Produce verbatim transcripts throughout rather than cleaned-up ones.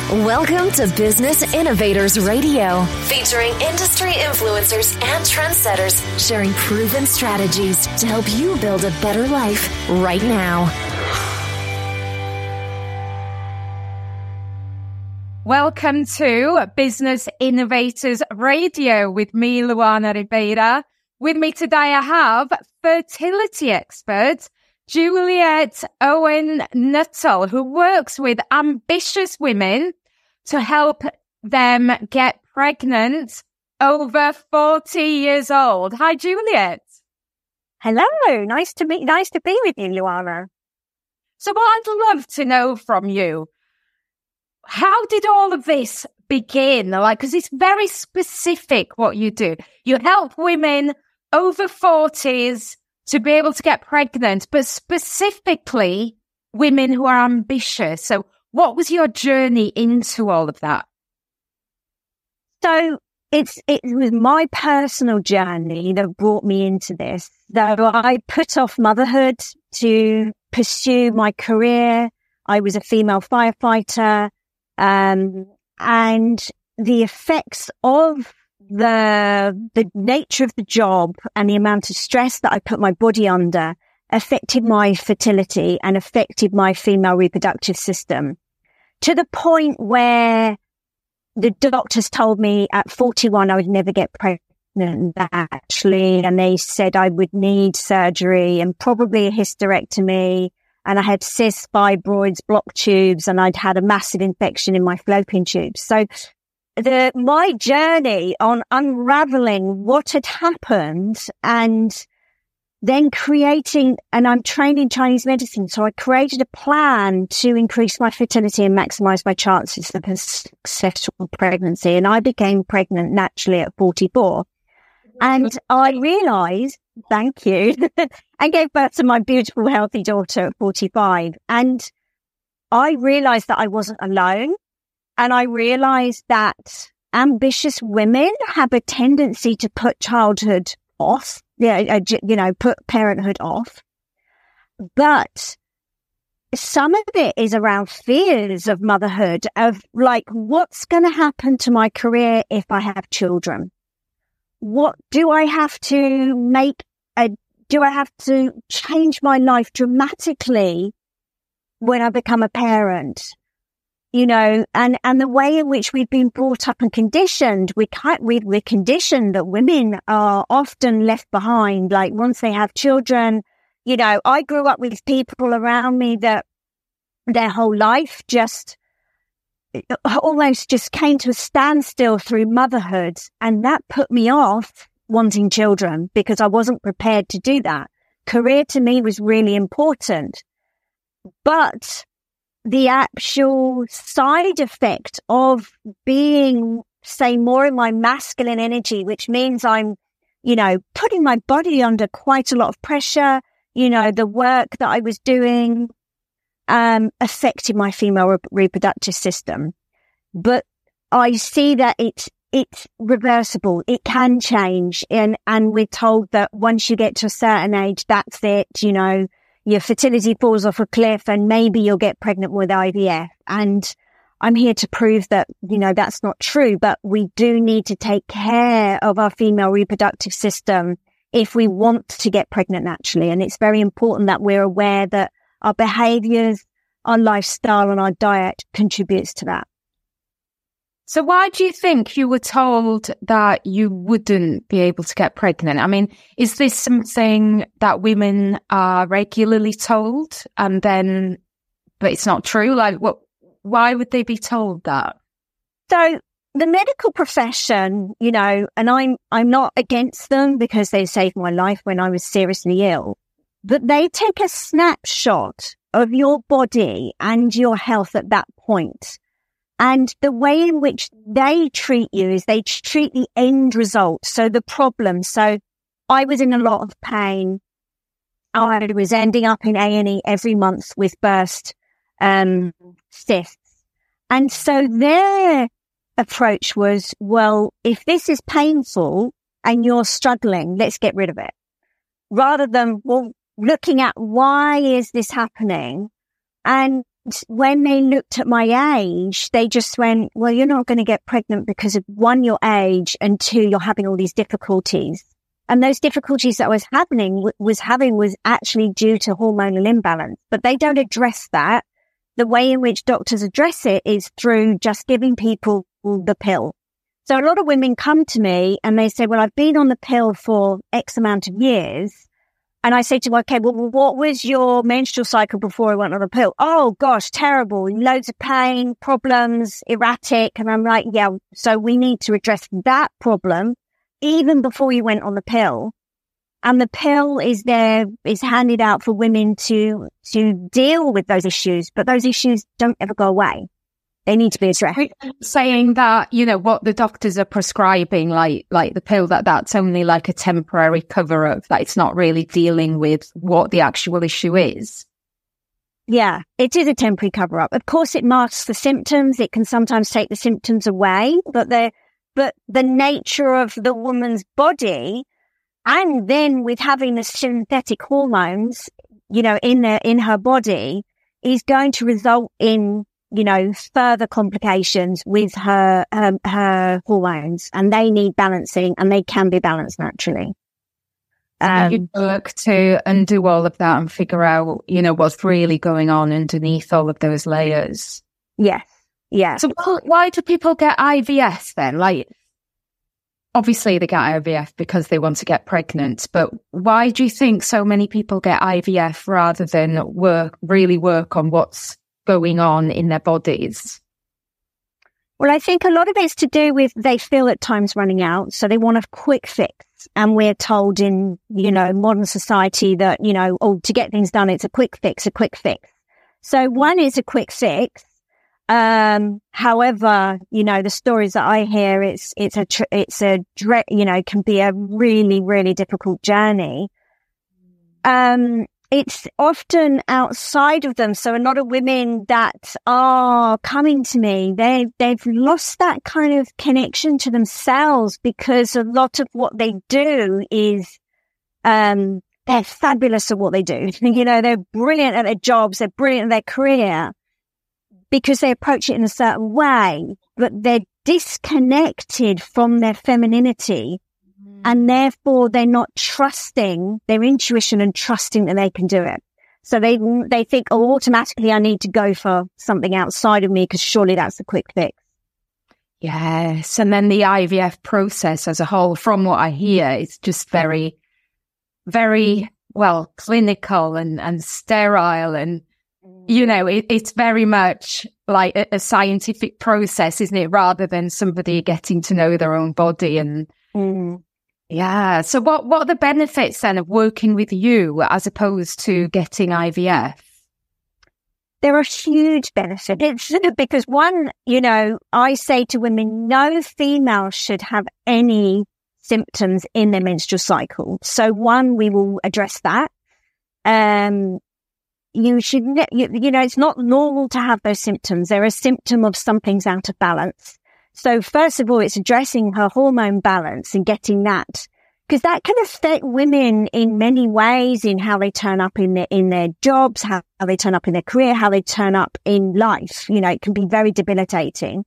Welcome to Business Innovators Radio, featuring industry influencers and trendsetters sharing proven strategies to help you build a better life right now. Welcome to Business Innovators Radio with me, Luana Ribeira. With me today, I have fertility expert Juliet Owen Nuttall, who works with ambitious women to help them get pregnant over forty years old. Hi, Juliet. Hello. Nice to meet, nice to be with you, Luana. So what I'd love to know from you, how did all of this begin? Like, because it's very specific what you do. You help women over forties to be able to get pregnant, but specifically women who are ambitious. So what was your journey into all of that? So it's it was my personal journey that brought me into this. So I put off motherhood to pursue my career. I was a female firefighter, um, and the effects of the the nature of the job and the amount of stress that I put my body under affected my fertility and affected my female reproductive system, to the point where the doctors told me at forty-one I would never get pregnant, actually, and they said I would need surgery and probably a hysterectomy, and I had cysts, fibroids, blocked tubes, and I'd had a massive infection in my fallopian tubes. So the my journey on unraveling what had happened and then creating, and I'm trained in Chinese medicine, so I created a plan to increase my fertility and maximize my chances of a successful pregnancy. And I became pregnant naturally at forty-four. And I realized, thank you, and gave birth to my beautiful, healthy daughter at forty-five. And I realized that I wasn't alone. And I realized that ambitious women have a tendency to put childhood off, yeah, you know, put parenthood off. But some of it is around fears of motherhood, of like, what's going to happen to my career if I have children? What do I have to make a, do I have to change my life dramatically when I become a parent? You know, and, and the way in which we've been brought up and conditioned, we can't, we, we're conditioned that women are often left behind. Like once they have children, you know, I grew up with people around me that their whole life just almost just came to a standstill through motherhood. And that put me off wanting children because I wasn't prepared to do that. Career to me was really important, but the actual side effect of being, say, more in my masculine energy, which means I'm, you know, putting my body under quite a lot of pressure, you know, the work that I was doing, um, affected my female re- reproductive system. But I see that it's, it's reversible. It can change. And, and we're told that once you get to a certain age, that's it, you know, your fertility falls off a cliff and maybe you'll get pregnant with I V F. And I'm here to prove that, you know, that's not true, but we do need to take care of our female reproductive system if we want to get pregnant naturally. And it's very important that we're aware that our behaviors, our lifestyle and our diet contributes to that. So why do you think you were told that you wouldn't be able to get pregnant? I mean, is this something that women are regularly told and then, but it's not true? Like, what, why would they be told that? So the medical profession, you know, and I'm, I'm not against them because they saved my life when I was seriously ill, but they take a snapshot of your body and your health at that point. And the way in which they treat you is they treat the end result. So the problem. So I was in a lot of pain. I was ending up in A and E every month with burst um, cysts. And so their approach was, well, if this is painful and you're struggling, let's get rid of it. Rather than, well, looking at why is this happening? And when they looked at my age, they just went, well, you're not going to get pregnant because of one, your age, and two, you're having all these difficulties. And those difficulties that I was having was having was actually due to hormonal imbalance, but they don't address that. The way in which doctors address it is through just giving people the pill. So a lot of women come to me and they say, well, I've been on the pill for X amount of years. And I say to them, okay, well, what was your menstrual cycle before I went on the pill? Oh, gosh, terrible. Loads of pain, problems, erratic. And I'm like, yeah, so we need to address that problem even before you went on the pill. And the pill is there, is handed out for women to, to deal with those issues, but those issues don't ever go away. They need to be addressed. Saying that, you know, what the doctors are prescribing, like, like the pill, that that's only like a temporary cover up, that it's not really dealing with what the actual issue is. Yeah, it is a temporary cover up. Of course, it masks the symptoms. It can sometimes take the symptoms away, but the, but the nature of the woman's body, and then with having the synthetic hormones, you know, in their, in her body, is going to result in, you know, further complications with her, um, her hormones, and they need balancing, and they can be balanced naturally. Um, you work to undo all of that and figure out, you know, what's really going on underneath all of those layers. Yes. Yeah. So why do people get I V F then? Like, obviously they get I V F because they want to get pregnant, but why do you think so many people get I V F rather than work, really work on what's going on in their bodies? Well, I think a lot of it's to do with they feel at times running out, so they want a quick fix. And we're told in, you know, modern society that, you know, oh, to get things done, it's a quick fix, a quick fix. So one is a quick fix. Um, however, you know, the stories that I hear, it's, it's a, tr- it's a, dre- you know, can be a really, really difficult journey. Um, It's often outside of them. So a lot of women that are coming to me, they, they've lost that kind of connection to themselves, because a lot of what they do is, um, they're fabulous at what they do. You know, they're brilliant at their jobs. They're brilliant at their career because they approach it in a certain way, but they're disconnected from their femininity. And therefore, they're not trusting their intuition and trusting that they can do it. So they they think, oh, automatically I need to go for something outside of me because surely that's the quick fix. Yes. And then the I V F process as a whole, from what I hear, it's just very, very, well, clinical and, and sterile. And, you know, it, it's very much like a, a scientific process, isn't it? Rather than somebody getting to know their own body and... Mm. Yeah. So what, what are the benefits then of working with you as opposed to getting I V F? There are huge benefits because one, you know, I say to women, no female should have any symptoms in their menstrual cycle. So one, we will address that. Um, you should, you, you know, it's not normal to have those symptoms. They're a symptom of something's out of balance. So first of all, it's addressing her hormone balance and getting that, because that can affect women in many ways, in how they turn up in their, in their jobs, how, how they turn up in their career, how they turn up in life. You know, it can be very debilitating.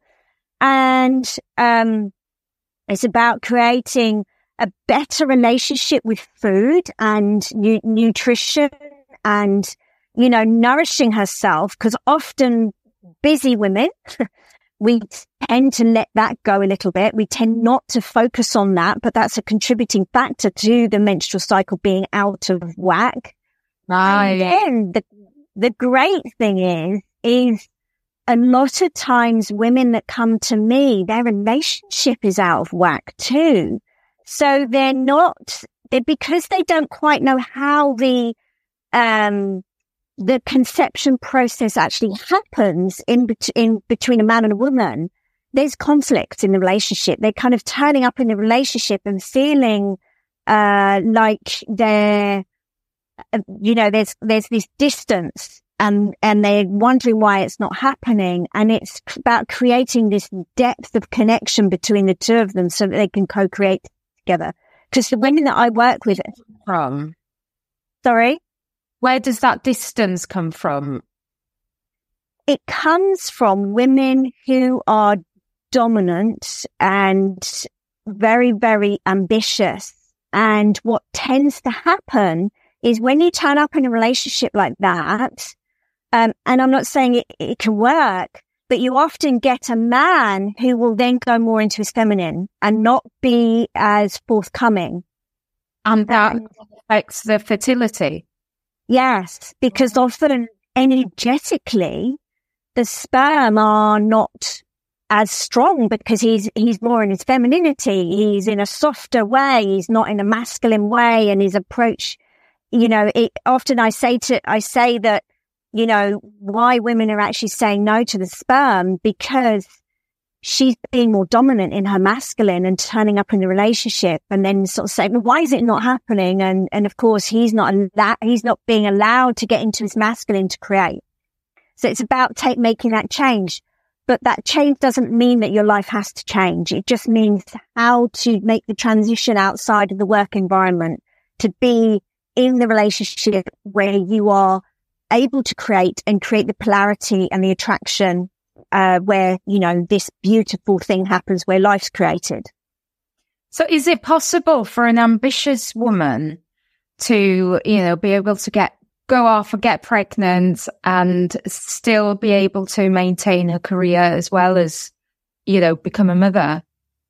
And, um, it's about creating a better relationship with food and nu- nutrition and, you know, nourishing herself, because often busy women, we tend to let that go a little bit. We tend not to focus on that, but that's a contributing factor to the menstrual cycle being out of whack. Right. And then the, the great thing is, is a lot of times women that come to me, their relationship is out of whack too. So they're not, they're, because they don't quite know how the, um, the conception process actually happens in, bet- in between a man and a woman. There's conflict in the relationship. They're kind of turning up in the relationship and feeling, uh, like they're, uh, you know, there's, there's this distance and, and they're wondering why it's not happening. And it's about creating this depth of connection between the two of them so that they can co-create together. Because the women that I work with from, sorry? Where does that distance come from? it comes from women who are dominant and very, very ambitious. And what tends to happen is when you turn up in a relationship like that, um, and I'm not saying it, it can work, but you often get a man who will then go more into his feminine and not be as forthcoming. And that and, affects the fertility. Yes, because often energetically, the sperm are not as strong because he's he's more in his femininity. He's in a softer way. He's not in a masculine way, and his approach, you know, it often I say to I say that, you know, why women are actually saying no to the sperm, because she's being more dominant in her masculine and turning up in the relationship, and then sort of saying, well, why is it not happening? And and of course he's not that he's not being allowed to get into his masculine to create. So it's about take making that change. But that change doesn't mean that your life has to change. It just means how to make the transition outside of the work environment to be in the relationship where you are able to create and create the polarity and the attraction, uh, where, you know, this beautiful thing happens where life's created. So is it possible for an ambitious woman to, you know, be able to get go off and get pregnant and still be able to maintain her career as well as, you know, become a mother?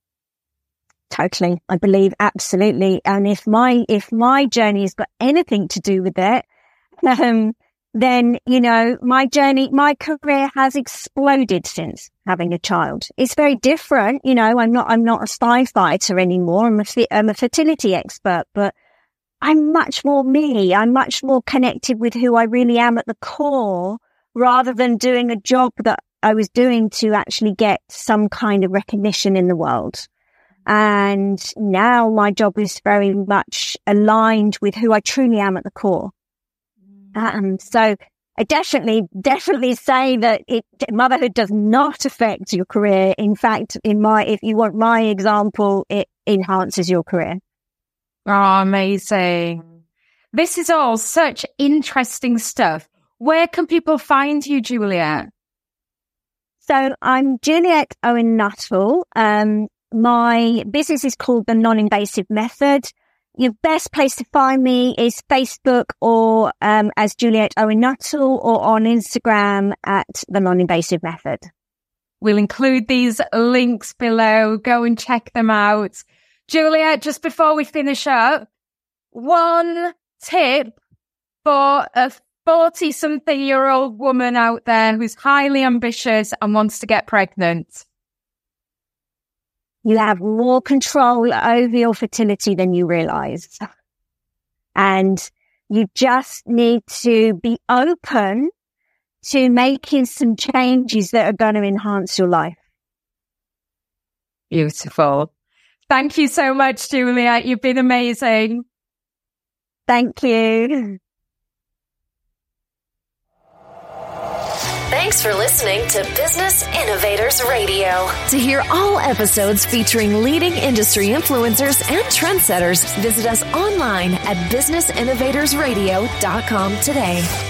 Totally. I believe absolutely. And if my, if my journey has got anything to do with it, um, then, you know, my journey, my career has exploded since having a child. It's very different. You know, I'm not, I'm not a spy fighter anymore. I'm a, I'm a fertility expert, but I'm much more me. I'm much more connected with who I really am at the core, rather than doing a job that I was doing to actually get some kind of recognition in the world. And now my job is very much aligned with who I truly am at the core. Um, so I definitely, definitely say that it, motherhood does not affect your career. In fact, in my, if you want my example, it enhances your career. Oh, amazing. This is all such interesting stuff. Where can people find you, Juliet? So I'm Juliet Owen Nuttall. Um, my business is called The Non-Invasive Method. Your best place to find me is Facebook or um, as Juliet Owen Nuttall, or on Instagram at The Non-Invasive Method. We'll include these links below. Go and check them out. Juliet, just before we finish up, one tip for a forty-something-year-old woman out there who's highly ambitious and wants to get pregnant. You have more control over your fertility than you realize. And you just need to be open to making some changes that are going to enhance your life. Beautiful. Thank you so much, Juliet. You've been amazing. Thank you. Thanks for listening to Business Innovators Radio. To hear all episodes featuring leading industry influencers and trendsetters, visit us online at business innovators radio dot com today.